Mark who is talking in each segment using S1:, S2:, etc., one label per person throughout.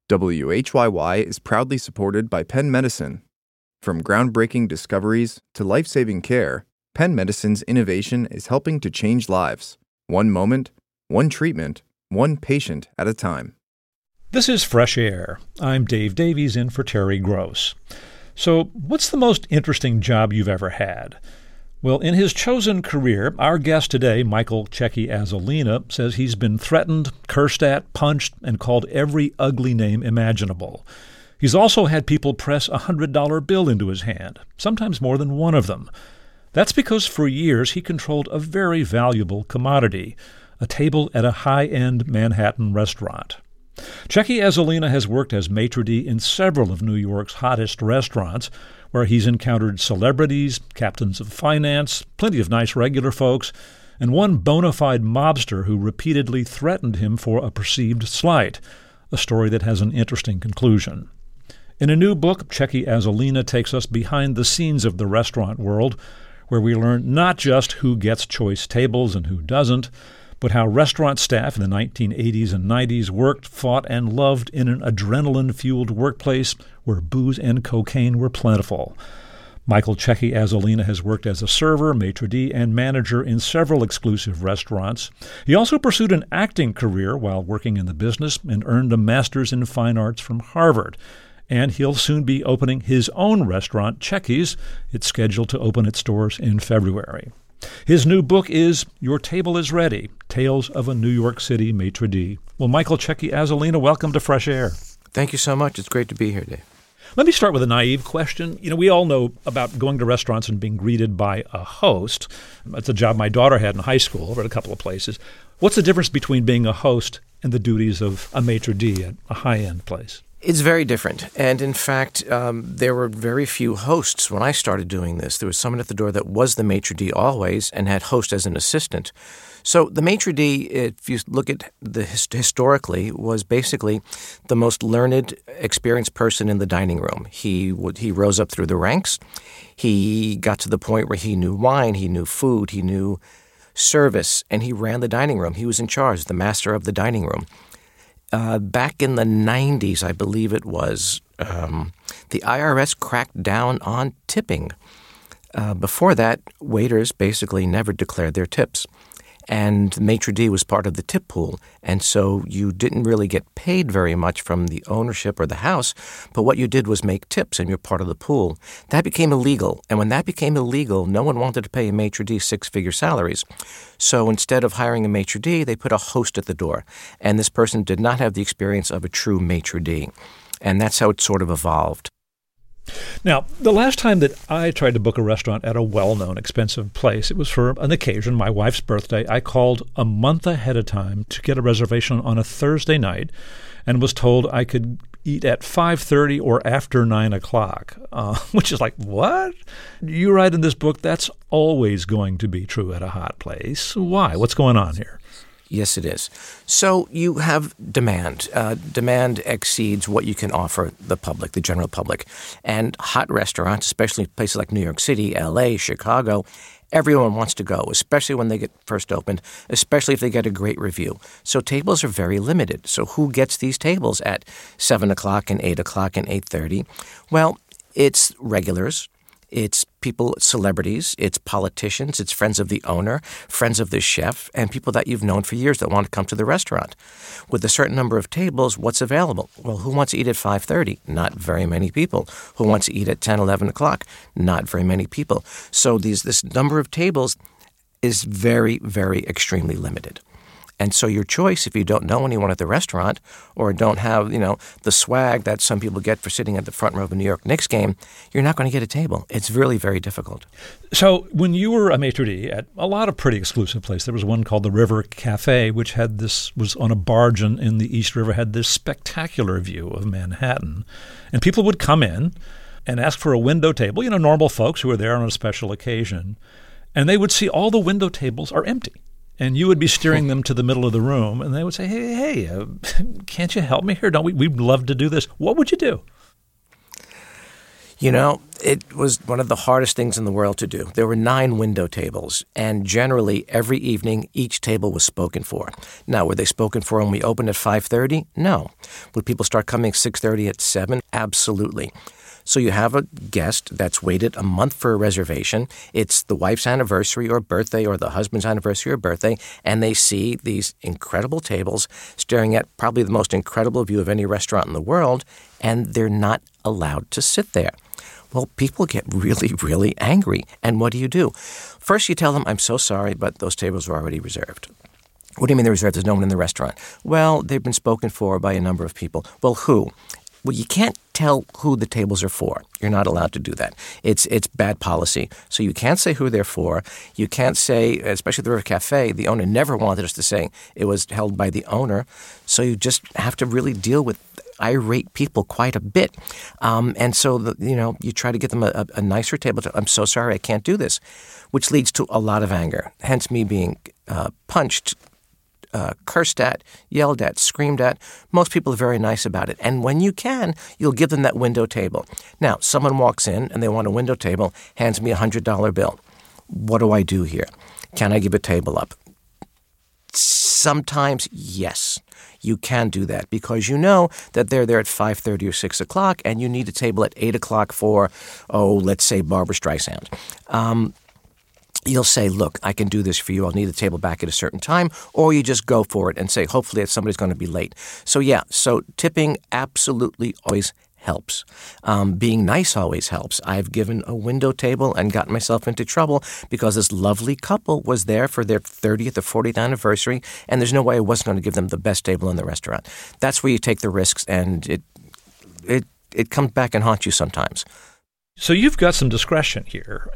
S1: WHYY is proudly supported by Penn Medicine. From groundbreaking discoveries to life-saving care, Penn Medicine's innovation is helping to change lives. One moment, one treatment, one patient at a time.
S2: This is Fresh Air. I'm Dave Davies in for Terry Gross. So, what's the most interesting job you've ever had? Well, in his chosen career, our guest today, Michael Checky Azzolina, says he's been threatened, cursed at, punched, and called every ugly name imaginable. He's also had people press a $100 bill into his hand, sometimes more than one of them. That's because for years he controlled a very valuable commodity, a table at a high-end Manhattan restaurant. Checky Azzolina has worked as maitre d' in several of New York's hottest restaurants, where he's encountered celebrities, captains of finance, plenty of nice regular folks, and one bona fide mobster who repeatedly threatened him for a perceived slight, a story that has an interesting conclusion. In a new book, Checky Azzolina takes us behind the scenes of the restaurant world, where we learn not just who gets choice tables and who doesn't, but how restaurant staff in the 1980s and 90s worked, fought, and loved in an adrenaline-fueled workplace where booze and cocaine were plentiful. Michael Checky Azzolina has worked as a server, maitre d', and manager in several exclusive restaurants. He also pursued an acting career while working in the business and earned a master's in fine arts from Harvard. And he'll soon be opening his own restaurant, Checky's. It's scheduled to open its doors in February. His new book is Your Table is Ready, Tales of a New York City Maitre d'. Well, Michael Checky Azzolina, welcome to Fresh Air.
S3: Thank you so much. It's great to be here, Dave.
S2: Let me start with a naive question. We all know about going to restaurants and being greeted by a host. That's a job my daughter had in high school, or at a couple of places. What's the difference between being a host and the duties of a maitre d' at a high-end place?
S3: It's very different. And in fact, there were very few hosts when I started doing this. There was someone at the door that was the maitre d' always and had host as an assistant. So the maitre d', if you look at the historically, was basically the most learned, experienced person in the dining room. He rose up through the ranks. He got to the point where he knew wine, he knew food, he knew service, and he ran the dining room. He was in charge, the master of the dining room. Back in the 90s, I believe it was, the IRS cracked down on tipping. Before that, waiters basically never declared their tips. And maitre d' was part of the tip pool, and so you didn't really get paid very much from the ownership or the house, but what you did was make tips, and you're part of the pool. That became illegal, and when that became illegal, no one wanted to pay a maitre d' six-figure salaries. So instead of hiring a maitre d', they put a host at the door, and this person did not have the experience of a true maitre d', and that's how it sort of evolved.
S2: Now, the last time that I tried to book a restaurant at a well-known, expensive place, it was for an occasion, my wife's birthday. I called a month ahead of time to get a reservation on a Thursday night and was told I could eat at 5:30 or after 9 o'clock, which is like, what? You write in this book that's always going to be true at a hot place. Why? What's going on here?
S3: Yes, it is. So you have demand. Demand exceeds what you can offer the public, the general public. And hot restaurants, especially places like New York City, L.A., Chicago, everyone wants to go, especially when they get first opened, especially if they get a great review. So tables are very limited. So who gets these tables at 7 o'clock and 8 o'clock and 8:30? Well, it's regulars. It's people, celebrities, it's politicians, it's friends of the owner, friends of the chef, and people that you've known for years that want to come to the restaurant. With a certain number of tables, what's available? Well, who wants to eat at 5:30? Not very many people. Who wants to eat at 10, 11 o'clock? Not very many people. So this number of tables is very, very extremely limited. And so your choice, if you don't know anyone at the restaurant or don't have, the swag that some people get for sitting at the front row of a New York Knicks game, you're not going to get a table. It's really very difficult.
S2: So when you were a maitre d' at a lot of pretty exclusive places, there was one called the River Cafe, which was on a barge in the East River, had this spectacular view of Manhattan. And people would come in and ask for a window table, normal folks who were there on a special occasion. And they would see all the window tables are empty. And you would be steering them to the middle of the room, and they would say, hey, can't you help me here? We'd love to do this. What would you do?
S3: It was one of the hardest things in the world to do. There were 9 window tables, and generally every evening each table was spoken for. Now, were they spoken for when we opened at 5:30? No. Would people start coming 6:30 at 7? Absolutely. So you have a guest that's waited a month for a reservation. It's the wife's anniversary or birthday or the husband's anniversary or birthday, and they see these incredible tables staring at probably the most incredible view of any restaurant in the world, and they're not allowed to sit there. Well, people get really, really angry. And what do? First, you tell them, I'm so sorry, but those tables are already reserved. What do you mean they're reserved? There's no one in the restaurant. Well, they've been spoken for by a number of people. Well, who? Well, you can't tell who the tables are for. You're not allowed to do that. It's bad policy. So you can't say who they're for. You can't say, especially at the River Cafe, the owner never wanted us to say it was held by the owner. So you just have to really deal with irate people quite a bit. And so, you try to get them a nicer table. I'm so sorry, I can't do this, which leads to a lot of anger, hence me being punched, cursed at, yelled at, screamed at. Most people are very nice about it. And when you can, you'll give them that window table. Now, someone walks in and they want a window table, hands me a $100 bill. What do I do here? Can I give a table up? Sometimes, yes. You can do that because you know that they're there at 5:30 or 6 o'clock and you need a table at 8 o'clock for, let's say Barbra Streisand. You'll say, look, I can do this for you. I'll need the table back at a certain time. Or you just go for it and say, hopefully somebody's going to be late. So tipping absolutely always helps. Being nice always helps. I've given a window table and gotten myself into trouble because this lovely couple was there for their 30th or 40th anniversary, and there's no way I wasn't going to give them the best table in the restaurant. That's where you take the risks, and it comes back and haunts you sometimes.
S2: So you've got some discretion here.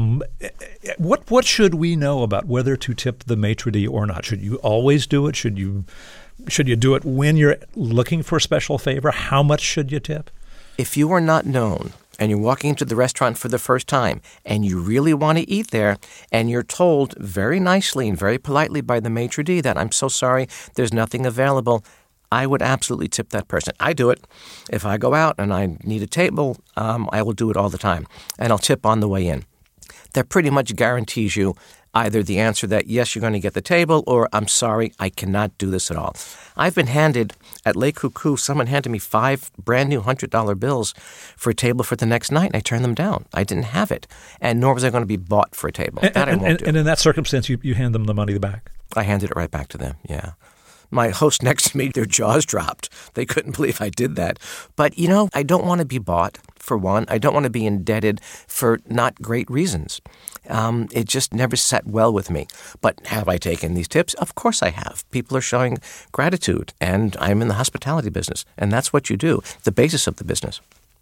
S2: What should we know about whether to tip the maitre d' or not? Should you always do it? Should you do it when you're looking for a special favor? How much should you tip?
S3: If you are not known and you're walking into the restaurant for the first time and you really want to eat there and you're told very nicely and very politely by the maitre d' that I'm so sorry, there's nothing available, I would absolutely tip that person. I do it. If I go out and I need a table, I will do it all the time. And I'll tip on the way in. That pretty much guarantees you either the answer that, yes, you're going to get the table, or I'm sorry, I cannot do this at all. I've been handed, at Le Coucou, someone handed me 5 brand new $100 bills for a table for the next night, and I turned them down. I didn't have it, and nor was I going to be bought for a table. That I won't do.
S2: And in that circumstance, you hand them the money back?
S3: I handed it right back to them, yeah. My host next to me, their jaws dropped. They couldn't believe I did that. But, I don't want to be bought, for one. I don't want to be indebted for not great reasons. It just never sat well with me. But have I taken these tips? Of course I have. People are showing gratitude, and I'm in the hospitality business, and that's what you do, the basis of the business.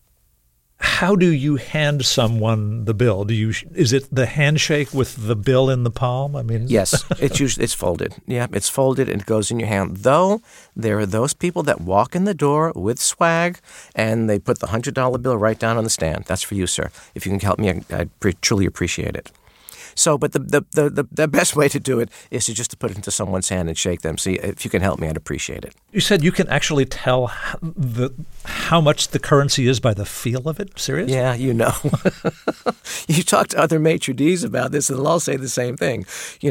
S2: How do you hand someone the bill? Is it the handshake with the bill in the palm?
S3: Yes, it's folded. Yeah, it's folded and it goes in your hand. Though there are those people that walk in the door with swag and they put the $100 bill right down on the stand. That's for you, sir. If you can help me, I'd truly appreciate it. So, but the best way to do it is to put it into someone's hand and shake them. See, if you can help me, I'd appreciate it.
S2: You said you can actually tell how much the currency is by the feel of it? Serious?
S3: Yeah, You talk to other maitre d's about this, and they'll all say the same thing.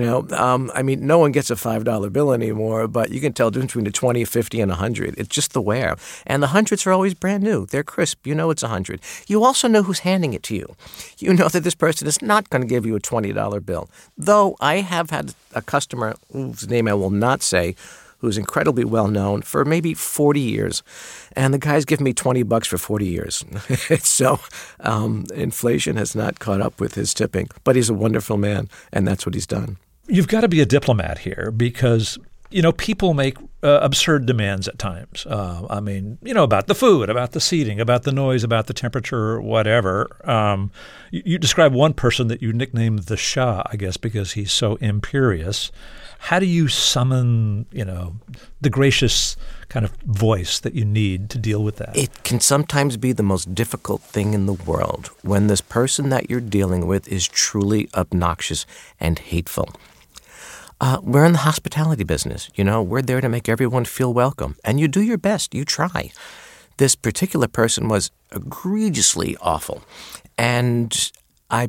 S3: No one gets a $5 bill anymore, but you can tell the difference between a 20, 50, and 100. It's just the wear. And the hundreds are always brand new. They're crisp. You know it's 100. You also know who's handing it to you. You know that this person is not going to give you a $20 bill. Though I have had a customer whose name I will not say, who's incredibly well known for maybe 40 years. And the guy's given me $20 for 40 years. So inflation has not caught up with his tipping. But he's a wonderful man, and that's what he's done.
S2: You've got to be a diplomat here because, people make absurd demands at times. About the food, about the seating, about the noise, about the temperature, whatever. You describe one person that you nicknamed the Shah, I guess, because he's so imperious. How do you summon, the gracious kind of voice that you need to deal with that?
S3: It can sometimes be the most difficult thing in the world when this person that you're dealing with is truly obnoxious and hateful. We're in the hospitality business. We're there to make everyone feel welcome. And you do your best. You try. This particular person was egregiously awful. And I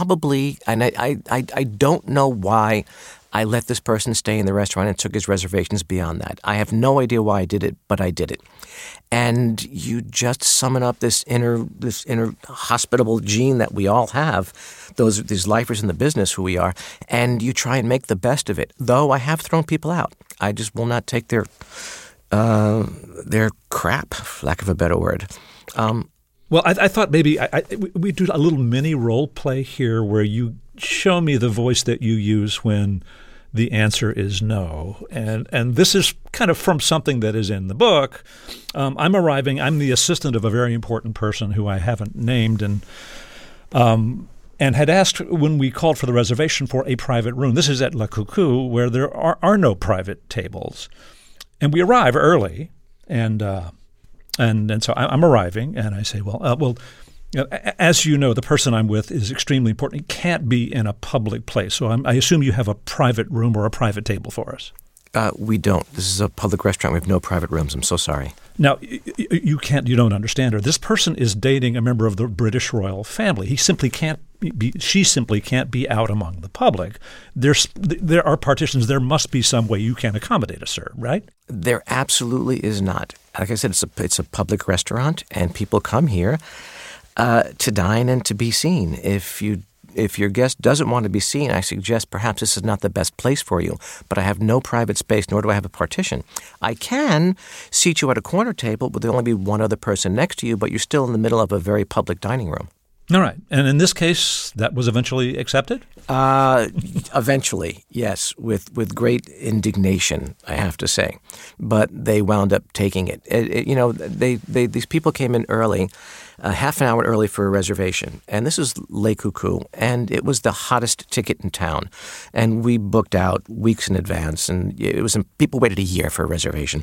S3: don't know why I let this person stay in the restaurant and took his reservations beyond that. I have no idea why I did it, but I did it. And you just summon up this inner hospitable gene that we all have, these lifers in the business who we are, and you try and make the best of it. Though I have thrown people out. I just will not take their crap, for lack of a better word.
S2: Well, I thought maybe we do a little mini role play here where you show me the voice that you use when the answer is no. And this is kind of from something that is in the book. I'm the assistant of a very important person who I haven't named and had asked when we called for the reservation for a private room. This is at Le Coucou where there are no private tables. And we arrive early and so I'm arriving, and I say, as you know, the person I'm with is extremely important. It can't be in a public place. So I assume you have a private room or a private table for us.
S3: We don't. This is a public restaurant. We have no private rooms. I'm so sorry.
S2: Now, you don't understand her. This person is dating a member of the British royal family. She simply can't be out among the public. There are partitions. There must be some way you can accommodate us, sir, right?
S3: There absolutely is not. Like I said, it's a public restaurant, and people come here to dine and to be seen. If your guest doesn't want to be seen, I suggest perhaps this is not the best place for you. But I have no private space, nor do I have a partition. I can seat you at a corner table, but there'll only be one other person next to you, but you're still in the middle of a very public dining room.
S2: All right. And in this case, that was eventually accepted?
S3: Eventually, yes, with great indignation, I have to say. But they wound up taking it. These people came in early, half an hour early for a reservation. And this is Le Coucou, and it was the hottest ticket in town. And we booked out weeks in advance, and people waited a year for a reservation.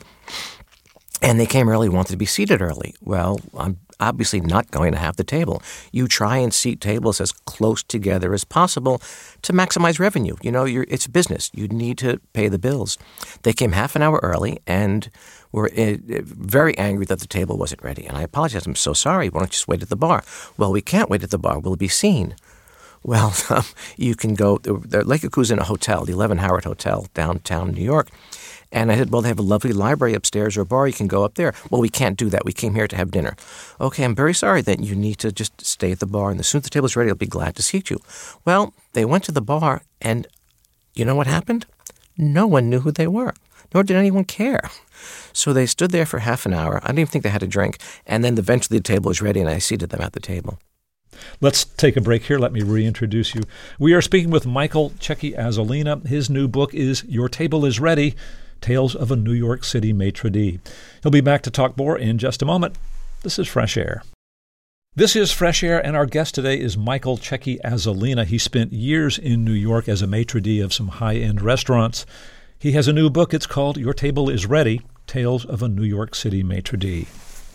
S3: And they came early, wanted to be seated early. Well, I'm obviously not going to have the table. You try and seat tables as close together as possible to maximize revenue. It's business. You need to pay the bills. They came half an hour early and were very angry that the table wasn't ready. And I apologized. I'm so sorry. Why don't you just wait at the bar? Well, we can't wait at the bar. We'll be seen. Well, you can go. Le Coucou's in a hotel, the 11 Howard Hotel, downtown New York. And I said, well, they have a lovely library upstairs or a bar. You can go up there. Well, we can't do that. We came here to have dinner. Okay, I'm very sorry. Then you need to just stay at the bar. And as soon as the table's ready, I'll be glad to seat you. Well, they went to the bar, and you know what happened? No one knew who they were, nor did anyone care. So they stood there for half an hour. I didn't even think they had a drink. And then eventually the table was ready, and I seated them at the table.
S2: Let's take a break here. Let me reintroduce you. We are speaking with Michael Cecchi-Azzolina. His new book is Your Table is Ready, Tales of a New York City Maitre d'. He'll be back to talk more in just a moment. This is Fresh Air. This is Fresh Air, and our guest today is Michael Cecchi-Azzolina. He spent years in New York as a maitre d' of some high-end restaurants. He has a new book. It's called Your Table is Ready, Tales of a New York City Maitre d'.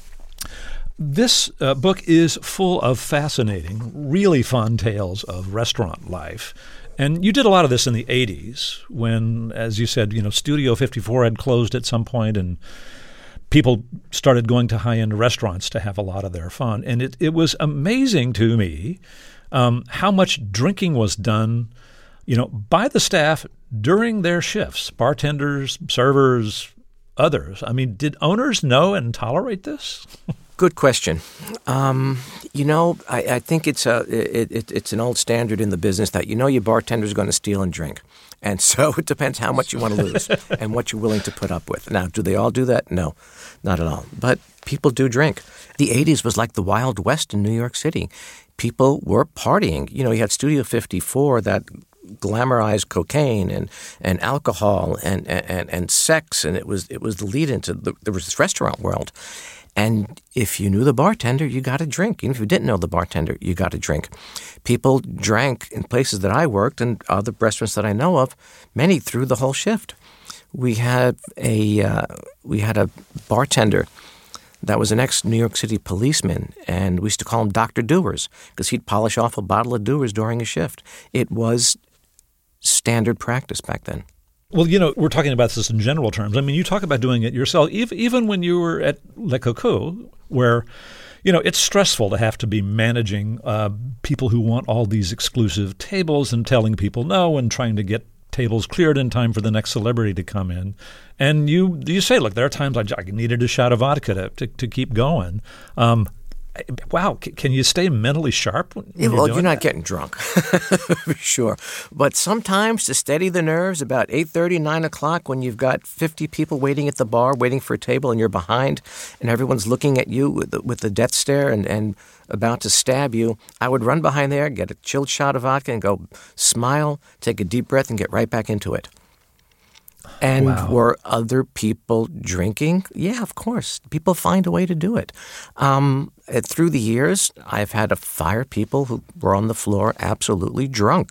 S2: This book is full of fascinating, really fun tales of restaurant life. And you did a lot of this in the 80s when, as you said, Studio 54 had closed at some point and people started going to high-end restaurants to have a lot of their fun. And it was amazing to me how much drinking was done, by the staff during their shifts, bartenders, servers, others. I mean, did owners know and tolerate this?
S3: Good question. I think it's an old standard in the business that your bartender's going to steal and drink. And so it depends how much you want to lose and what you're willing to put up with. Now, do they all do that? No, not at all. But people do drink. The 80s was like the Wild West in New York City. People were partying. You had Studio 54 that glamorized cocaine and alcohol and sex, and it was the lead into there was this restaurant world. And if you knew the bartender, you got a drink. Even if you didn't know the bartender, you got a drink. People drank in places that I worked and other restaurants that I know of, many through the whole shift. We had a bartender that was an ex-New York City policeman, and we used to call him Dr. Doers because he'd polish off a bottle of Doers during a shift. It was standard practice back then.
S2: Well, we're talking about this in general terms. I mean, you talk about doing it yourself. Even when you were at Le Coucou, where, you know, it's stressful to have to be managing people who want all these exclusive tables and telling people no and trying to get tables cleared in time for the next celebrity to come in. And you say, look, there are times I needed a shot of vodka to keep going. Wow, can you stay mentally sharp?
S3: You're not getting drunk, for sure. But sometimes to steady the nerves, about 8:30, 9 o'clock, when you've got 50 people waiting at the bar, waiting for a table, and you're behind, and everyone's looking at you with the death stare and about to stab you, I would run behind there, get a chilled shot of vodka, and go smile, take a deep breath, and get right back into it. And
S2: wow.
S3: Were other people drinking? Yeah, of course. People find a way to do it. Through the years, I've had to fire people who were on the floor absolutely drunk.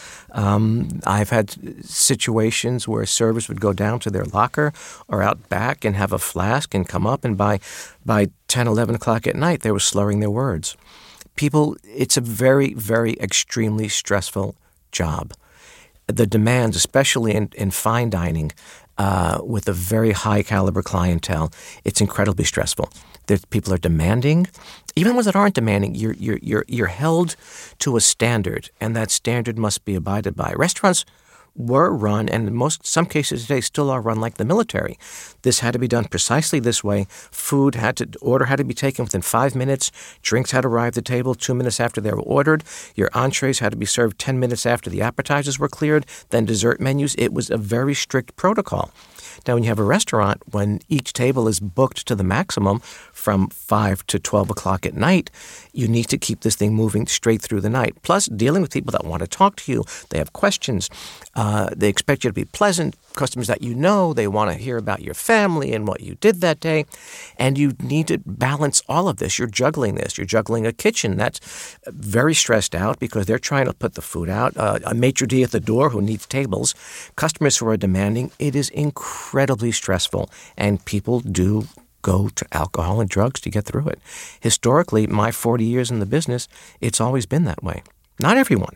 S3: I've had situations where servers would go down to their locker or out back and have a flask and come up, and by 10, 11 o'clock at night, they were slurring their words. People, it's a very, very extremely stressful job. The demands, especially in fine dining, with a very high caliber clientele, it's incredibly stressful. People are demanding. Even ones that aren't demanding, you're held to a standard, and that standard must be abided by. Restaurants were run, and in some cases today still are run like the military. This had to be done precisely this way. Order had to be taken within 5 minutes. Drinks had to arrive at the table 2 minutes after they were ordered. Your entrees had to be served 10 minutes after the appetizers were cleared. Then dessert menus. It was a very strict protocol. Now, when you have a restaurant, when each table is booked to the maximum from 5 to 12 o'clock at night, you need to keep this thing moving straight through the night. Plus, dealing with people that want to talk to you, they have questions, they expect you to be pleasant, customers that you know, they want to hear about your family and what you did that day, and you need to balance all of this. You're juggling this. You're juggling a kitchen that's very stressed out because they're trying to put the food out, a maitre d' at the door who needs tables, customers who are demanding. It is incredibly stressful, and people do go to alcohol and drugs to get through it. Historically, my 40 years in the business, it's always been that way. Not everyone.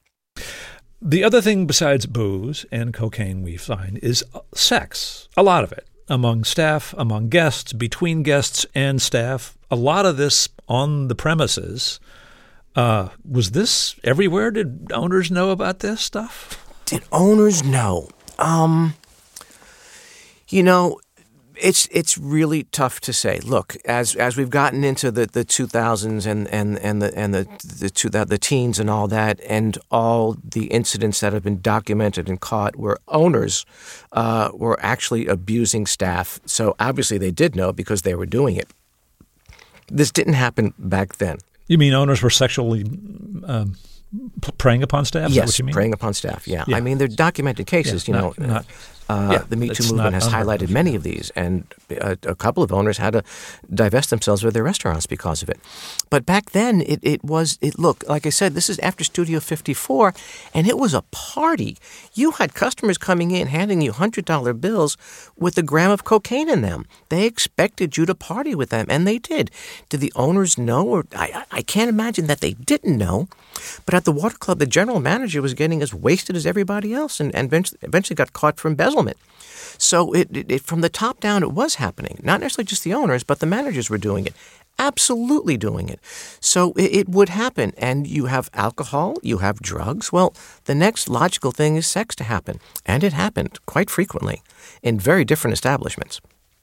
S2: The other thing besides booze and cocaine we find is sex, a lot of it, among staff, among guests, between guests and staff. A lot of this on the premises. Was this everywhere? Did owners know about this stuff?
S3: Did owners know? It's really tough to say. Look, as we've gotten into the 2000s and the teens and all that, and all the incidents that have been documented and caught where owners were actually abusing staff. So obviously they did know because they were doing it. This didn't happen back then.
S2: You mean owners were sexually preying upon staff? Is
S3: Yes,
S2: that what you mean?
S3: preying upon staff, yeah. I mean, they're documented cases, the Me Too movement has highlighted many of these, and a couple of owners had to divest themselves of their restaurants because of it. But back then, look, like I said, this is after Studio 54, and it was a party. You had customers coming in, handing you $100 bills with a gram of cocaine in them. They expected you to party with them, and they did. Did the owners know? Or I can't imagine that they didn't know. But at the Water Club, the general manager was getting as wasted as everybody else, and eventually got caught for embezzlement. So it from the top down, it was happening. Not necessarily just the owners, but the managers were doing it. Absolutely doing it. So it would happen. And you have alcohol, you have drugs. Well, the next logical thing is sex to happen. And it happened quite frequently in very different establishments.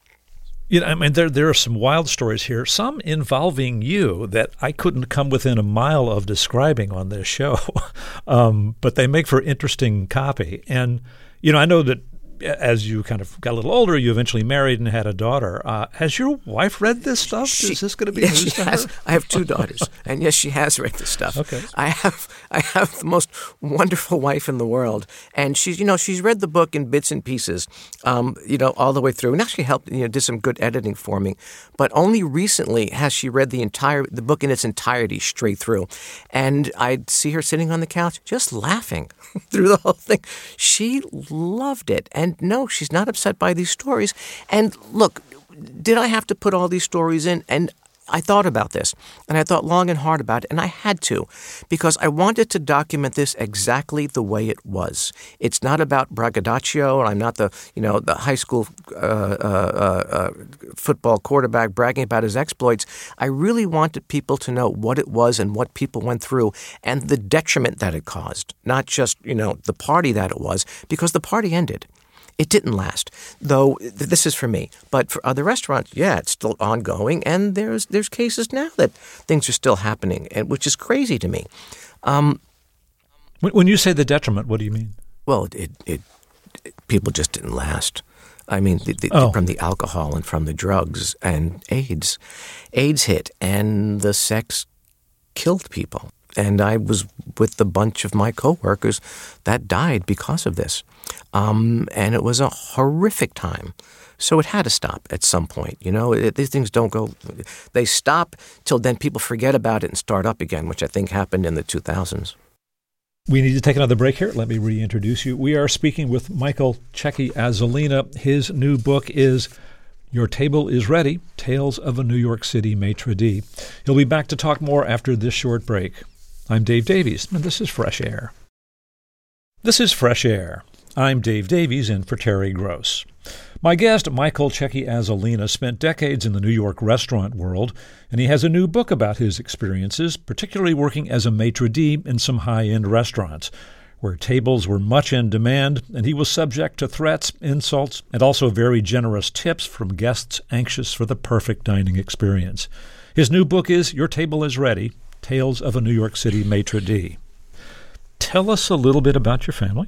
S2: I mean, there are some wild stories here, some involving you that I couldn't come within a mile of describing on this show, but they make for interesting copy. And, I know that as you kind of got a little older, you eventually married and had a daughter. Has your wife read this stuff? Is this going to be news to her?
S3: I have two daughters, and yes, she has read this stuff.
S2: Okay.
S3: I have the most wonderful wife in the world, and she's read the book in bits and pieces, all the way through, and actually helped, did some good editing for me. But only recently has she read the book in its entirety straight through, and I'd see her sitting on the couch just laughing through the whole thing. She loved it, and no, she's not upset by these stories. And look, did I have to put all these stories in? And I thought about this, and I thought long and hard about it, and I had to, because I wanted to document this exactly the way it was. It's not about braggadocio. I'm not the high school football quarterback bragging about his exploits. I really wanted people to know what it was and what people went through and the detriment that it caused, not just, the party that it was, because the party ended. It didn't last, though. This is for me, but for other restaurants, yeah, it's still ongoing, and there's cases now that things are still happening, and which is crazy to me.
S2: When you say the detriment, what do you mean?
S3: Well, it people just didn't last. I mean, from the alcohol and from the drugs and AIDS hit, and the sex killed people. And I was with a bunch of my coworkers that died because of this. And it was a horrific time. So it had to stop at some point. These things don't go – they stop till then people forget about it and start up again, which I think happened in the 2000s.
S2: We need to take another break here. Let me reintroduce you. We are speaking with Michael Checky Azzolina. His new book is Your Table is Ready, Tales of a New York City Maitre d'. He'll be back to talk more after this short break. I'm Dave Davies, and this is Fresh Air. This is Fresh Air. I'm Dave Davies in for Terry Gross. My guest, Michael Checky Azzolina, spent decades in the New York restaurant world, and he has a new book about his experiences, particularly working as a maitre d' in some high-end restaurants, where tables were much in demand, and he was subject to threats, insults, and also very generous tips from guests anxious for the perfect dining experience. His new book is Your Table is Ready, Tales of a New York City Maitre d'. Tell us a little bit about your family.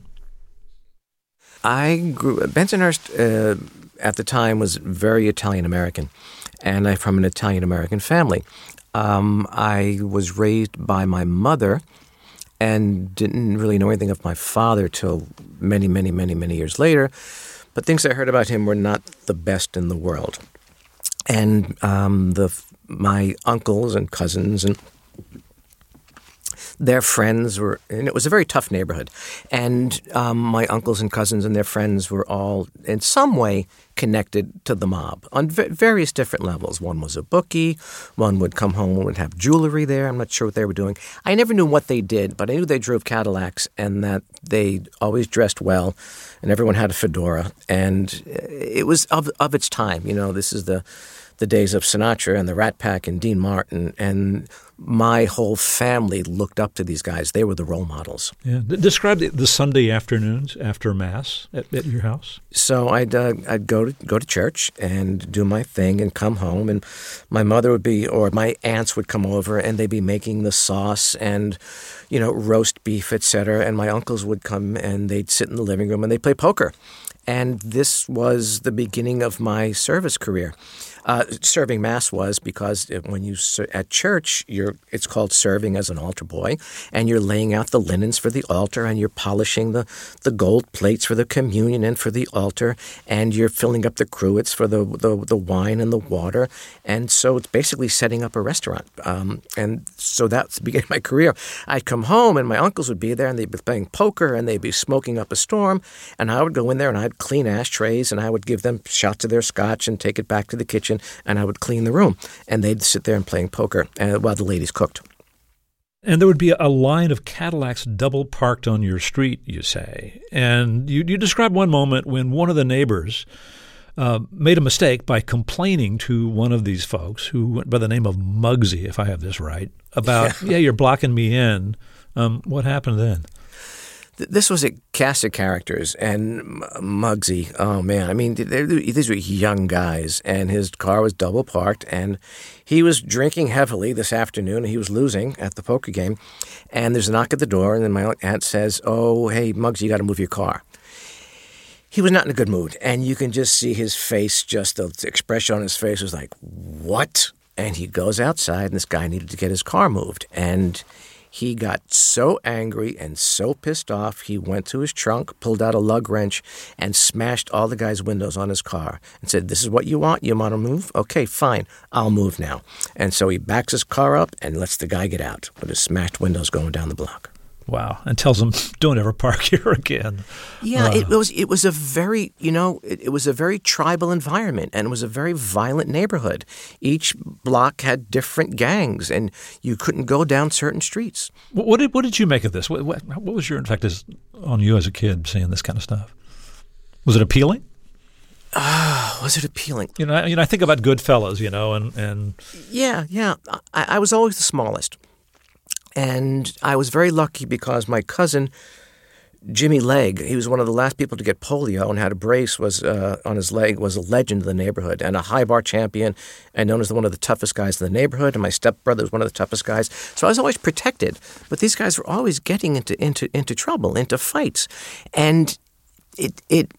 S3: Bensonhurst at the time was very Italian-American, and I'm from an Italian-American family. I was raised by my mother and didn't really know anything of my father till many, many, many, many years later, but things I heard about him were not the best in the world. And my uncles and cousins and their friends were, and it was a very tough neighborhood. And my uncles and cousins and their friends were all in some way connected to the mob on various different levels. One was a bookie. One would come home and would have jewelry there. I'm not sure what they were doing. I never knew what they did, but I knew they drove Cadillacs and that they always dressed well, and everyone had a fedora. And it was of its time. This is the days of Sinatra and the Rat Pack and Dean Martin, and my whole family looked up to these guys. They were the role models.
S2: Yeah. Describe the Sunday afternoons after Mass at your house.
S3: So I'd go to church and do my thing and come home, and my mother would be, or my aunts would come over, and they'd be making the sauce and, roast beef, etc. And my uncles would come and they'd sit in the living room and they'd play poker. And this was the beginning of my service career. Serving Mass was because when you at church, it's called serving as an altar boy, and you're laying out the linens for the altar, and you're polishing the gold plates for the communion and for the altar, and you're filling up the cruets for the wine and the water, and so it's basically setting up a restaurant. And so that's the beginning of my career. I'd come home, and my uncles would be there, and they'd be playing poker, and they'd be smoking up a storm, and I would go in there, and I'd clean ashtrays, and I would give them shots of their scotch and take it back to the kitchen, and I would clean the room, and they'd sit there and playing poker while the ladies cooked.
S2: And there would be a line of Cadillacs double parked on your street, you say. And you describe one moment when one of the neighbors made a mistake by complaining to one of these folks who went by the name of Muggsy, if I have this right, about, you're blocking me in. What happened then?
S3: This was a cast of characters, and Muggsy, oh man, I mean, these were young guys, and his car was double parked, and he was drinking heavily this afternoon, and he was losing at the poker game, and there's a knock at the door, and then my aunt says, oh, hey, Muggsy, you got to move your car. He was not in a good mood, and you can just see his face, just the expression on his face was like, what? And he goes outside, and this guy needed to get his car moved, and he got so angry and so pissed off, he went to his trunk, pulled out a lug wrench, and smashed all the guy's windows on his car and said, this is what you want? You want to move? Okay, fine. I'll move now. And so he backs his car up and lets the guy get out with his smashed windows going down the block.
S2: Wow. And tells them, don't ever park here again.
S3: Yeah, it was a very, it was a very tribal environment, and it was a very violent neighborhood. Each block had different gangs, and you couldn't go down certain streets.
S2: What did you make of this? What was your effect on you as a kid seeing this kind of stuff? Was it appealing?
S3: Was it appealing?
S2: I think about Goodfellas, and
S3: Yeah. I was always the smallest. And I was very lucky because my cousin, Jimmy Legg, he was one of the last people to get polio and had a brace on his leg, was a legend in the neighborhood and a high bar champion and known as one of the toughest guys in the neighborhood. And my stepbrother was one of the toughest guys. So I was always protected. But these guys were always getting into trouble, into fights. And it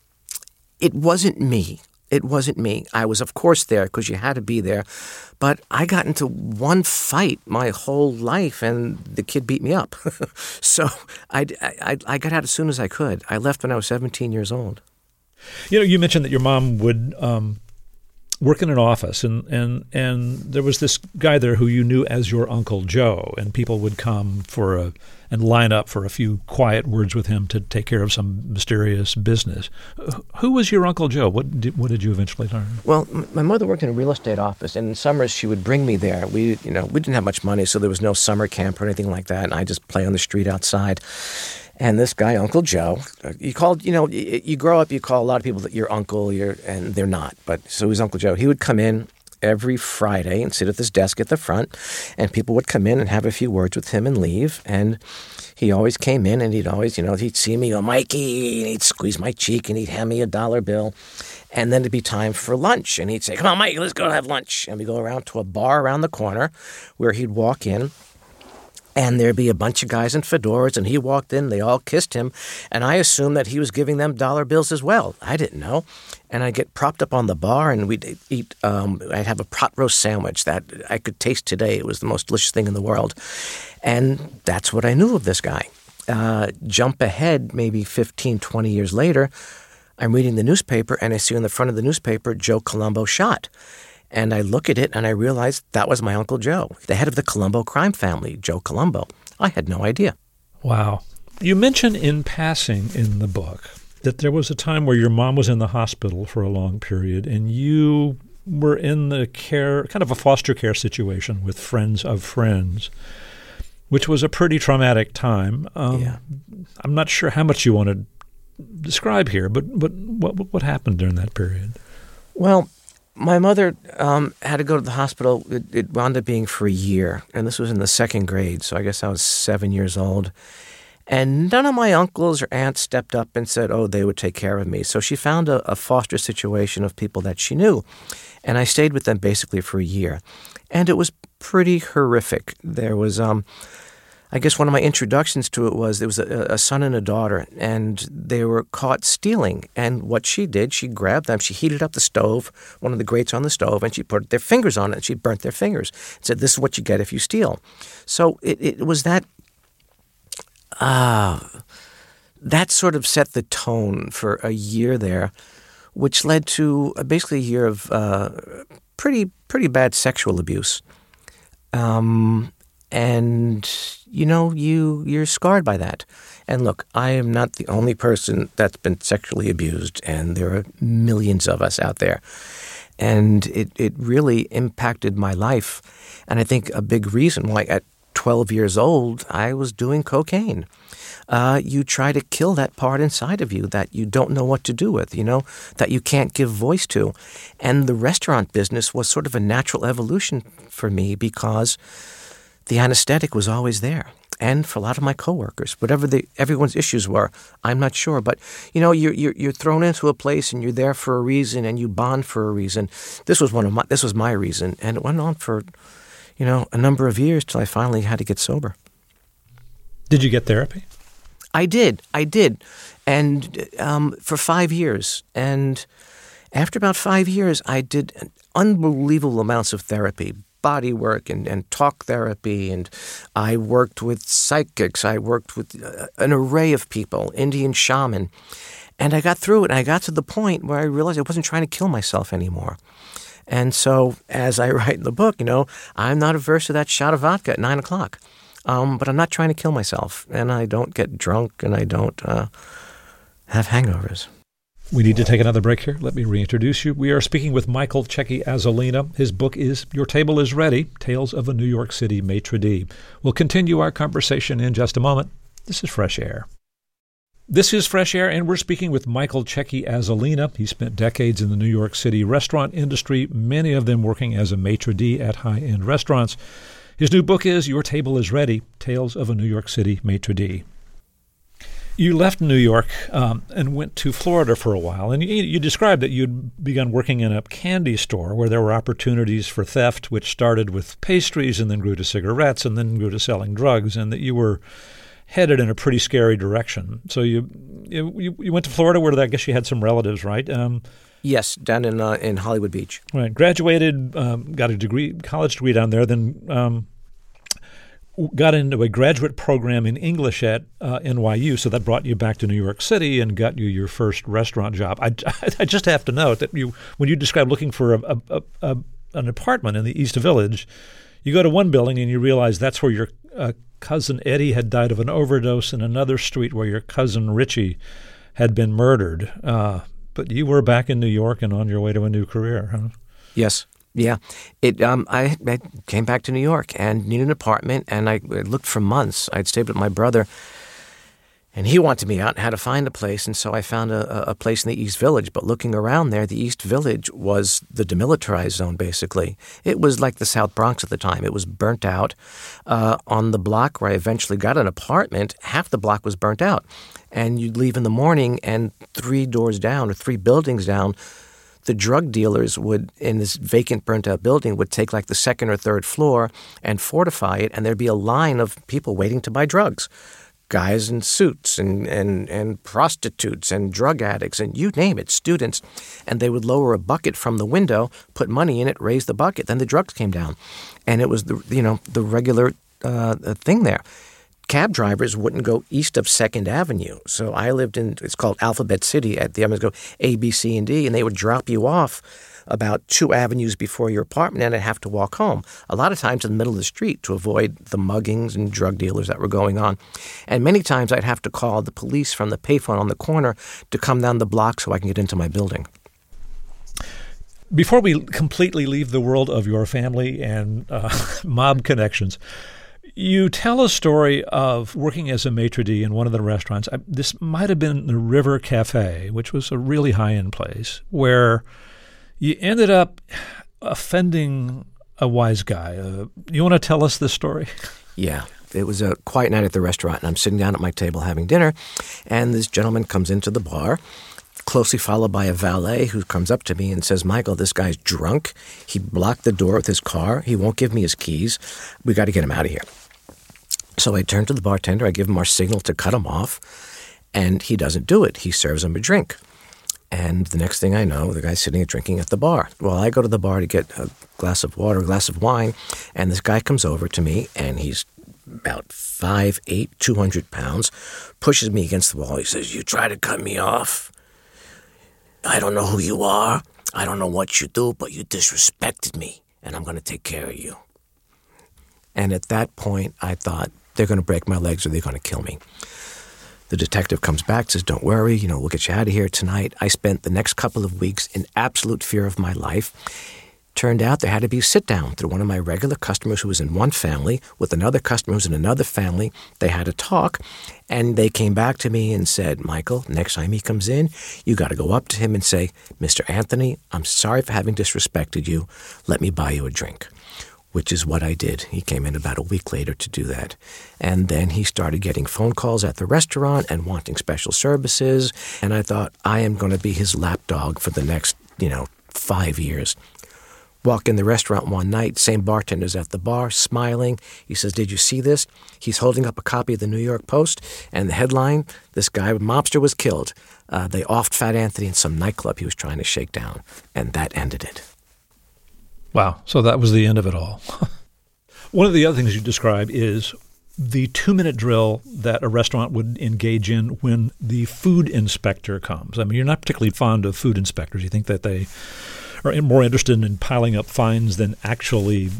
S3: wasn't me. It wasn't me. I was, of course, there because you had to be there. But I got into one fight my whole life, and the kid beat me up. So I got out as soon as I could. I left when I was 17 years old.
S2: You mentioned that your mom would work in an office, and there was this guy there who you knew as your Uncle Joe, and people would come and line up for a few quiet words with him to take care of some mysterious business. Who was your Uncle Joe? What did you eventually learn?
S3: Well, my mother worked in a real estate office, and in summers she would bring me there. We didn't have much money, so there was no summer camp or anything like that, and I just play on the street outside. And this guy, Uncle Joe, you grow up, you call a lot of people that your uncle, and they're not. But so he's Uncle Joe. He would come in every Friday and sit at this desk at the front, and people would come in and have a few words with him and leave. And he always came in, and he'd always, he'd see me, go, Mikey, and he'd squeeze my cheek, and he'd hand me a $1 bill. And then it'd be time for lunch, and he'd say, come on, Mikey, let's go have lunch. And we'd go around to a bar around the corner where he'd walk in, and there'd be a bunch of guys in fedoras, and he walked in, they all kissed him, and I assumed that he was giving them $1 bills as well. I didn't know. And I'd get propped up on the bar, and we'd eat, I'd have a pot roast sandwich that I could taste today. It was the most delicious thing in the world. And that's what I knew of this guy. Jump ahead maybe 15, 20 years later, I'm reading the newspaper, and I see on the front of the newspaper, Joe Colombo shot. And I look at it, and I realize that was my Uncle Joe, the head of the Colombo crime family, Joe Colombo. I had no idea.
S2: Wow. You mention in passing in the book that there was a time where your mom was in the hospital for a long period, and you were in the care, kind of a foster care situation with friends of friends, which was a pretty traumatic time.
S3: Yeah.
S2: I'm not sure how much you want to describe here, but what happened during that period?
S3: Well, my mother had to go to the hospital. It wound up being for a year, and this was in the second grade, so I guess I was 7 years old. And none of my uncles or aunts stepped up and said, oh, they would take care of me. So she found a foster situation of people that she knew, and I stayed with them basically for a year. And it was pretty horrific. There was I guess one of my introductions to it was there was a son and a daughter, and they were caught stealing. And what she did, she grabbed them, she heated up the stove, one of the grates on the stove, and she put their fingers on it, and she burnt their fingers. And said, this is what you get if you steal. So it was that sort of set the tone for a year there, which led to basically a year of pretty bad sexual abuse. And, you're scarred by that. And look, I am not the only person that's been sexually abused, and there are millions of us out there. And it really impacted my life. And I think a big reason why at 12 years old, I was doing cocaine. You try to kill that part inside of you that you don't know what to do with, that you can't give voice to. And the restaurant business was sort of a natural evolution for me because the anesthetic was always there. And for a lot of my coworkers, whatever everyone's issues were, I'm not sure. But, you're thrown into a place and you're there for a reason and you bond for a reason. This was my reason. And it went on for, a number of years till I finally had to get sober.
S2: Did you get therapy?
S3: I did. And for 5 years. And after about 5 years, I did unbelievable amounts of therapy, body work and talk therapy. And I worked with psychics. I worked with an array of people, Indian shaman. And I got through it. And I got to the point where I realized I wasn't trying to kill myself anymore. And so as I write in the book, I'm not averse to that shot of vodka at 9 o'clock. but I'm not trying to kill myself, and I don't get drunk, and I don't have hangovers.
S2: We need to take another break here. Let me reintroduce you. We are speaking with Michael Checky Azzolina. His book is Your Table is Ready, Tales of a New York City Maitre d'. We'll continue our conversation in just a moment. This is Fresh Air. This is Fresh Air, and we're speaking with Michael Checky Azzolina. He spent decades in the New York City restaurant industry, many of them working as a maitre d' at high-end restaurants. His new book is Your Table is Ready, Tales of a New York City Maitre d'. You left New York and went to Florida for a while, and you described that you'd begun working in a candy store where there were opportunities for theft, which started with pastries and then grew to cigarettes and then grew to selling drugs, and that you were headed in a pretty scary direction. So you went to Florida, where I guess you had some relatives, right?
S3: Yes, down in Hollywood Beach.
S2: Right. Graduated, got a college degree down there, then got into a graduate program in English at NYU, so that brought you back to New York City and got you your first restaurant job. I just have to note that when you describe looking for an apartment in the East Village, you go to one building and you realize that's where your cousin Eddie had died of an overdose, and another street where your cousin Richie had been murdered. But you were back in New York and on your way to a new career, huh?
S3: Yes. Yeah. I came back to New York and needed an apartment, and I looked for months. I'd stayed with my brother, and he wanted me out and had to find a place, and so I found a place in the East Village. But looking around there, the East Village was the demilitarized zone, basically. It was like the South Bronx at the time. It was burnt out. On the block where I eventually got an apartment, half the block was burnt out. And you'd leave in the morning, and 3 doors down or 3 buildings down, the drug dealers would, in this vacant, burnt-out building, would take like the 2nd or 3rd floor and fortify it, and there'd be a line of people waiting to buy drugs. Guys in suits and prostitutes and drug addicts and you name it, students. And they would lower a bucket from the window, put money in it, raise the bucket. Then the drugs came down. And it was the regular thing there. Cab drivers wouldn't go east of 2nd Avenue. So I lived it's called Alphabet City. At the Avenue go A, B, C, and D, and they would drop you off about 2 avenues before your apartment, and I'd have to walk home, a lot of times in the middle of the street to avoid the muggings and drug dealers that were going on. And many times I'd have to call the police from the payphone on the corner to come down the block so I can get into my building.
S2: Before we completely leave the world of your family and mob connections, you tell a story of working as a maitre d' in one of the restaurants. This might have been the River Cafe, which was a really high-end place, where you ended up offending a wise guy. You want to tell us this story?
S3: Yeah. It was a quiet night at the restaurant, and I'm sitting down at my table having dinner, and this gentleman comes into the bar, closely followed by a valet who comes up to me and says, "Michael, this guy's drunk. He blocked the door with his car. He won't give me his keys. We got to get him out of here." So I turn to the bartender. I give him our signal to cut him off, and he doesn't do it. He serves him a drink. And the next thing I know, the guy's sitting and drinking at the bar. Well, I go to the bar to get a glass of water, a glass of wine, and this guy comes over to me, and he's about 5'8", 200 pounds, pushes me against the wall. He says, "You try to cut me off. I don't know who you are. I don't know what you do, but you disrespected me, and I'm going to take care of you." And at that point, I thought, they're going to break my legs or they're going to kill me. The detective comes back, says, "Don't worry, we'll get you out of here tonight." I spent the next couple of weeks in absolute fear of my life. Turned out there had to be a sit-down through one of my regular customers who was in one family with another customer who's in another family. They had a talk, and they came back to me and said, "Michael, next time he comes in, you got to go up to him and say, 'Mr. Anthony, I'm sorry for having disrespected you. Let me buy you a drink.'" Which is what I did. He came in about a week later to do that. And then he started getting phone calls at the restaurant and wanting special services. And I thought, I am going to be his lapdog for the next, 5 years. Walk in the restaurant one night, same bartender's at the bar, smiling. He says, "Did you see this?" He's holding up a copy of the New York Post, and the headline, "This guy, mobster, was killed. They offed Fat Anthony in some nightclub he was trying to shake down." And that ended it.
S2: Wow. So that was the end of it all. One of the other things you describe is the 2-minute drill that a restaurant would engage in when the food inspector comes. I mean, you're not particularly fond of food inspectors. You think that they are more interested in piling up fines than actually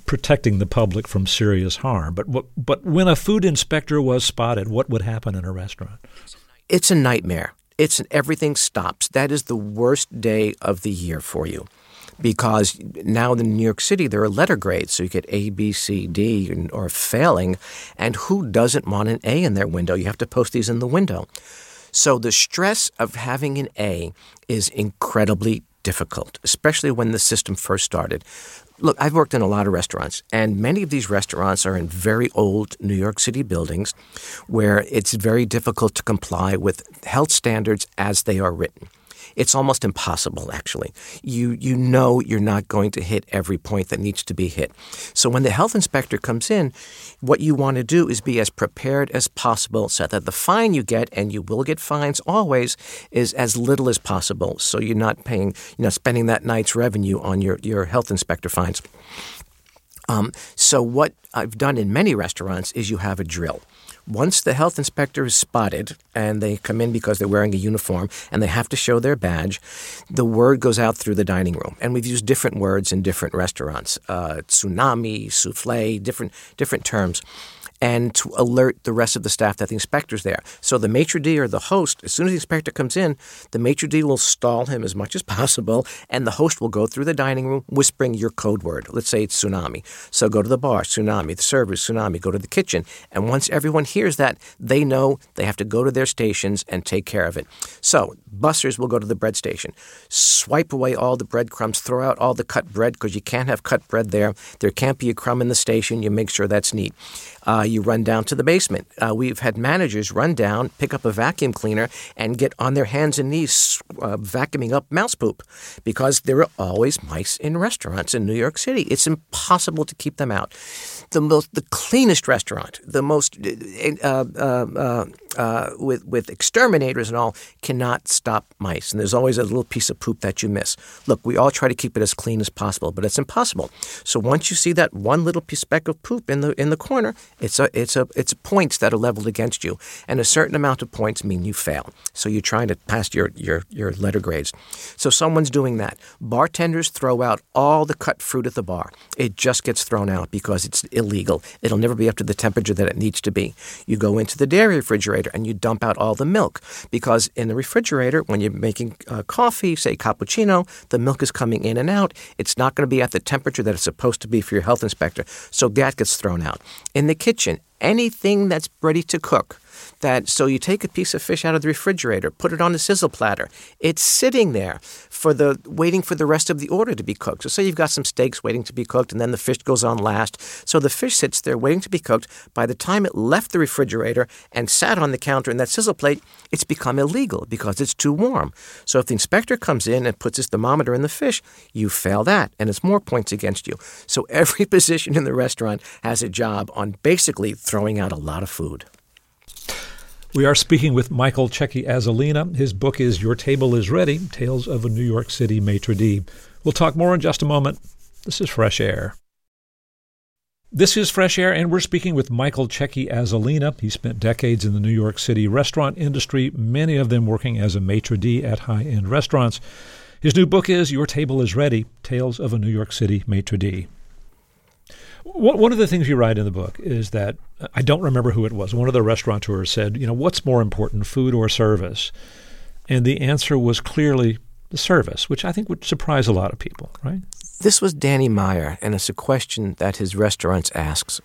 S2: protecting the public from serious harm. But when a food inspector was spotted, what would happen in a restaurant?
S3: It's a nightmare. Everything stops. That is the worst day of the year for you. Because now in New York City, there are letter grades. So you get A, B, C, D, or failing. And who doesn't want an A in their window? You have to post these in the window. So the stress of having an A is incredibly difficult, especially when the system first started. Look, I've worked in a lot of restaurants, and many of these restaurants are in very old New York City buildings where it's very difficult to comply with health standards as they are written. It's almost impossible, actually. You know you're not going to hit every point that needs to be hit. So when the health inspector comes in, what you want to do is be as prepared as possible so that the fine you get, and you will get fines always, is as little as possible. So you're not spending that night's revenue on your health inspector fines. So what I've done in many restaurants is you have a drill. Once the health inspector is spotted and they come in because they're wearing a uniform and they have to show their badge, the word goes out through the dining room. And we've used different words in different restaurants, tsunami, souffle, different terms, and to alert the rest of the staff that the inspector's there. So the maitre d' or the host, as soon as the inspector comes in, the maitre d' will stall him as much as possible, and the host will go through the dining room whispering your code word. Let's say it's tsunami. So go to the bar, tsunami, the servers, tsunami, go to the kitchen. And once everyone hears that, they know they have to go to their stations and take care of it. So bussers will go to the bread station, swipe away all the breadcrumbs, throw out all the cut bread because you can't have cut bread there. There can't be a crumb in the station. You make sure that's neat. You run down to the basement. We've had managers run down, pick up a vacuum cleaner, and get on their hands and knees vacuuming up mouse poop because there are always mice in restaurants in New York City. It's impossible to keep them out. The cleanest restaurant, the most with exterminators and all, cannot stop mice. And there's always a little piece of poop that you miss. Look, we all try to keep it as clean as possible, but it's impossible. So once you see that one little speck of poop in the corner, it's points that are leveled against you, and a certain amount of points mean you fail. So you're trying to pass your letter grades. So someone's doing that. Bartenders throw out all the cut fruit at the bar. It just gets thrown out because it's illegal. It'll never be up to the temperature that it needs to be. You go into the dairy refrigerator and you dump out all the milk because in the refrigerator, when you're making coffee, say cappuccino, the milk is coming in and out. It's not going to be at the temperature that it's supposed to be for your health inspector. So that gets thrown out. In the kitchen, anything that's ready to cook, so you take a piece of fish out of the refrigerator, put it on a sizzle platter. It's sitting there waiting for the rest of the order to be cooked. So say you've got some steaks waiting to be cooked, and then the fish goes on last. So the fish sits there waiting to be cooked. By the time it left the refrigerator and sat on the counter in that sizzle plate, it's become illegal because it's too warm. So if the inspector comes in and puts his thermometer in the fish, you fail that, and it's more points against you. So every position in the restaurant has a job on basically throwing out a lot of food.
S2: We are speaking with Michael Cecchi-Azzolina. His book is Your Table is Ready, Tales of a New York City Maitre d'. We'll talk more in just a moment. This is Fresh Air. This is Fresh Air, and we're speaking with Michael Cecchi-Azzolina. He spent decades in the New York City restaurant industry, many of them working as a maitre d' at high-end restaurants. His new book is Your Table is Ready, Tales of a New York City Maitre d'. One of the things you write in the book is that, I don't remember who it was, one of the restaurateurs said, what's more important, food or service? And the answer was clearly the service, which I think would surprise a lot of people, right?
S3: This was Danny Meyer, and it's a question that his restaurants ask,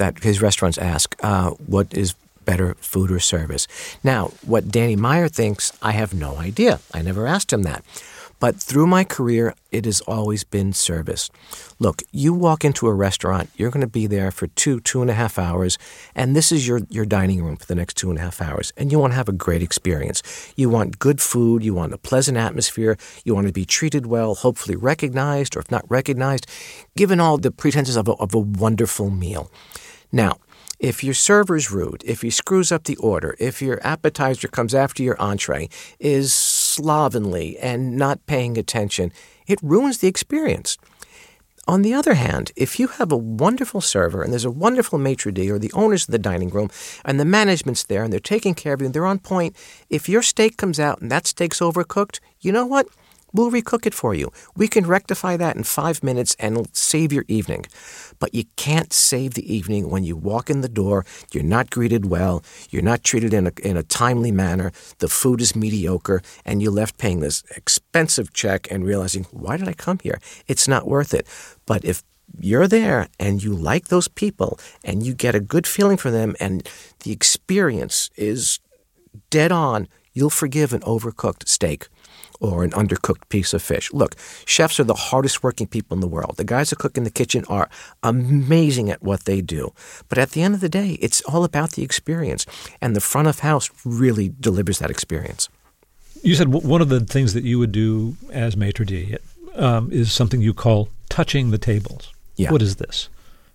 S3: what is better, food or service? Now, what Danny Meyer thinks, I have no idea. I never asked him that. But through my career, it has always been service. Look, you walk into a restaurant, you're going to be there for 2.5 hours, and this is your dining room for the next 2.5 hours, and you want to have a great experience. You want good food, you want a pleasant atmosphere, you want to be treated well, hopefully recognized, or if not recognized, given all the pretenses of a wonderful meal. Now, if your server's rude, if he screws up the order, if your appetizer comes after your entree, is slovenly and not paying attention, it ruins the experience. On the other hand, if you have a wonderful server and there's a wonderful maitre d' or the owners of the dining room and the management's there and they're taking care of you and they're on point, if your steak comes out and that steak's overcooked, you know what? We'll recook it for you. We can rectify that in 5 minutes and it'll save your evening. But you can't save the evening when you walk in the door, you're not greeted well, you're not treated in a timely manner, the food is mediocre, and you're left paying this expensive check and realizing, why did I come here? It's not worth it. But if you're there and you like those people and you get a good feeling for them and the experience is dead on, you'll forgive an overcooked steak or an undercooked piece of fish. Look, chefs are the hardest working people in the world. The guys who cook in the kitchen are amazing at what they do. But at the end of the day, it's all about the experience. And the front of house really delivers that experience.
S2: You said one of the things that you would do as maitre d' is something you call touching the tables.
S3: Yeah.
S2: What is this?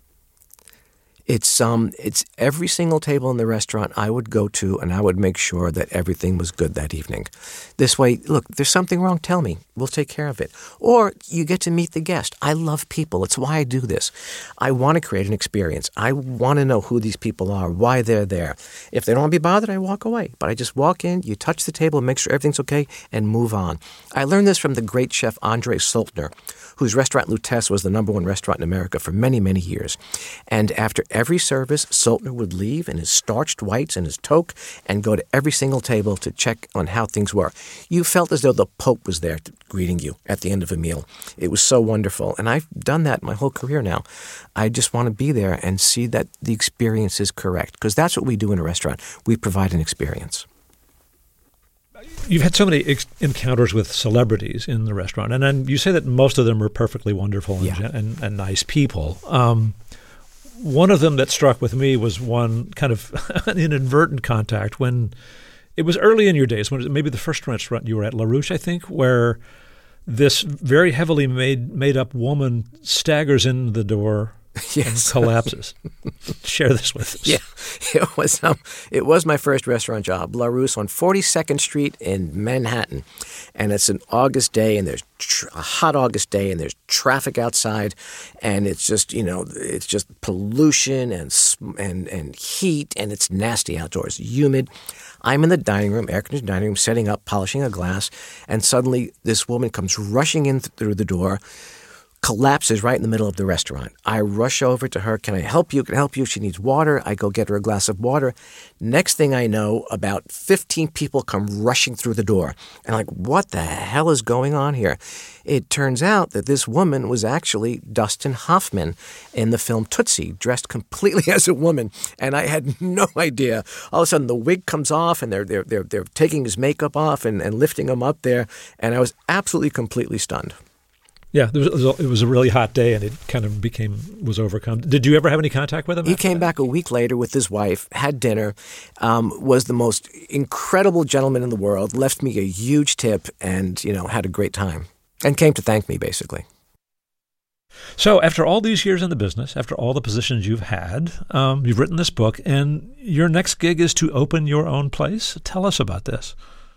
S3: It's every single table in the restaurant I would go to, and I would make sure that everything was good that evening. This way, look, there's something wrong, tell me. We'll take care of it. Or you get to meet the guest. I love people. It's why I do this. I want to create an experience. I want to know who these people are, why they're there. If they don't want to be bothered, I walk away. But I just walk in, you touch the table, make sure everything's okay, and move on. I learned this from the great chef Andre Soltner, whose restaurant Lutèce was the #1 restaurant in America for many, many years. And after every service, Soltner would leave in his starched whites and his toque and go to every single table to check on how things were. You felt as though the Pope was there greeting you at the end of a meal. It was so wonderful. And I've done that my whole career now. I just want to be there and see that the experience is correct, because that's what we do in a restaurant. We provide an experience.
S2: You've had so many encounters with celebrities in the restaurant, and then you say that most of them are perfectly wonderful and nice people. One of them that struck with me was one kind of an inadvertent contact when it was early in your days, when it was maybe the first restaurant you were at, La Ruche, I think, where this very heavily made up woman staggers in the door and collapses. Share this with us.
S3: Yeah, it was my first restaurant job, La Ruche on 42nd Street in Manhattan. And it's an August day, and there's a hot August day, and there's traffic outside, and it's just, it's just pollution and heat, and it's nasty outdoors, humid. I'm in the dining room, air-conditioned dining room, setting up, polishing a glass, and suddenly this woman comes rushing in through the door, collapses right in the middle of the restaurant. I rush over to her. Can I help you? Can I help you? She needs water. I go get her a glass of water. Next thing I know, about 15 people come rushing through the door. And I'm like, what the hell is going on here? It turns out that this woman was actually Dustin Hoffman in the film Tootsie, dressed completely as a woman. And I had no idea. All of a sudden, the wig comes off, and they're taking his makeup off and lifting him up there. And I was absolutely, completely stunned.
S2: Yeah, it was a really hot day, and it kind of was overcome. Did you ever have any contact with him?
S3: He came back a week later with his wife, had dinner, was the most incredible gentleman in the world, left me a huge tip, and, had a great time, and came to thank me, basically.
S2: So after all these years in the business, after all the positions you've had, you've written this book, and your next gig is to open your own place. Tell us about this.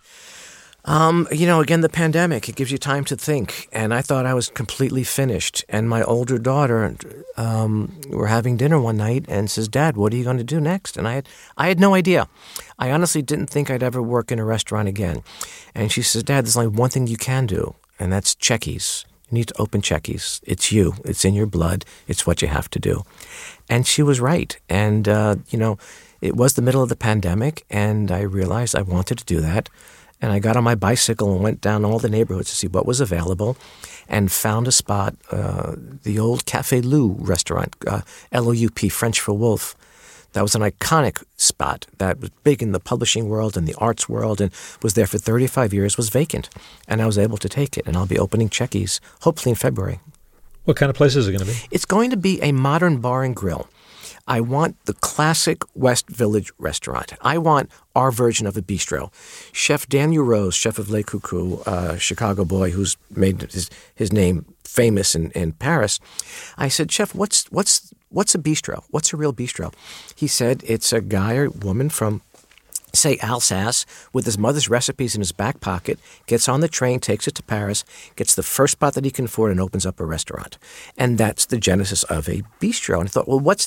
S3: Again, the pandemic, it gives you time to think. And I thought I was completely finished. And my older daughter, we're having dinner one night and says, Dad, what are you going to do next? And I had no idea. I honestly didn't think I'd ever work in a restaurant again. And she says, Dad, there's only one thing you can do, and that's Checkie's. You need to open Checkie's. It's you. It's in your blood. It's what you have to do. And she was right. And, it was the middle of the pandemic, and I realized I wanted to do that. And I got on my bicycle and went down all the neighborhoods to see what was available, and found a spot, the old Café Lou restaurant, L-O-U-P, French for wolf. That was an iconic spot that was big in the publishing world and the arts world, and was there for 35 years, was vacant. And I was able to take it, and I'll be opening Checkie's, hopefully in February.
S2: What kind of place is it going to be?
S3: It's going to be a modern bar and grill. I want the classic West Village restaurant. I want our version of a bistro. Chef Daniel Rose, chef of Le Coucou, Chicago boy who's made his name famous in Paris. I said, Chef, what's a bistro? What's a real bistro? He said, it's a guy or woman from, say, Alsace, with his mother's recipes in his back pocket, gets on the train, takes it to Paris, gets the first spot that he can afford, and opens up a restaurant. And that's the genesis of a bistro. And I thought, well, what's that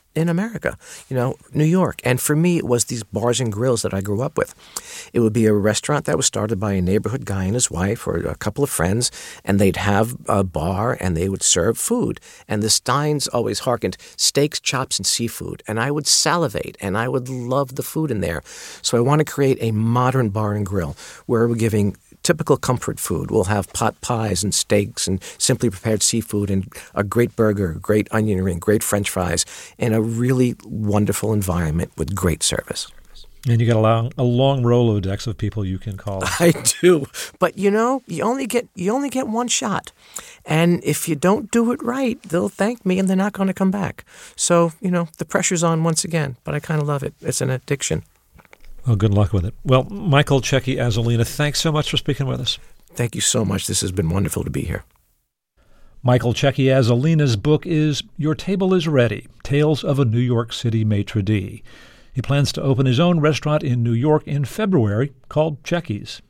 S3: in America, New York. And for me, it was these bars and grills that I grew up with. It would be a restaurant that was started by a neighborhood guy and his wife or a couple of friends, and they'd have a bar and they would serve food. And the Steins always hearkened steaks, chops, and seafood. And I would salivate, and I would love the food in there. So I want to create a modern bar and grill where we're giving typical comfort food. We'll have pot pies and steaks and simply prepared seafood and a great burger, great onion ring, great French fries, in a really wonderful environment with great service.
S2: And you got a long Rolodex of people you can call.
S3: I do. But, you only get one shot. And if you don't do it right, they'll thank me and they're not going to come back. So, the pressure's on once again, but I kind of love it. It's an addiction.
S2: Well, good luck with it. Well, Michael Checky Azzolina, thanks so much for speaking with us.
S3: Thank you so much. This has been wonderful to be here.
S2: Michael Checky Azzolina's book is Your Table is Ready, Tales of a New York City Maitre d'. He plans to open his own restaurant in New York in February called Checky's.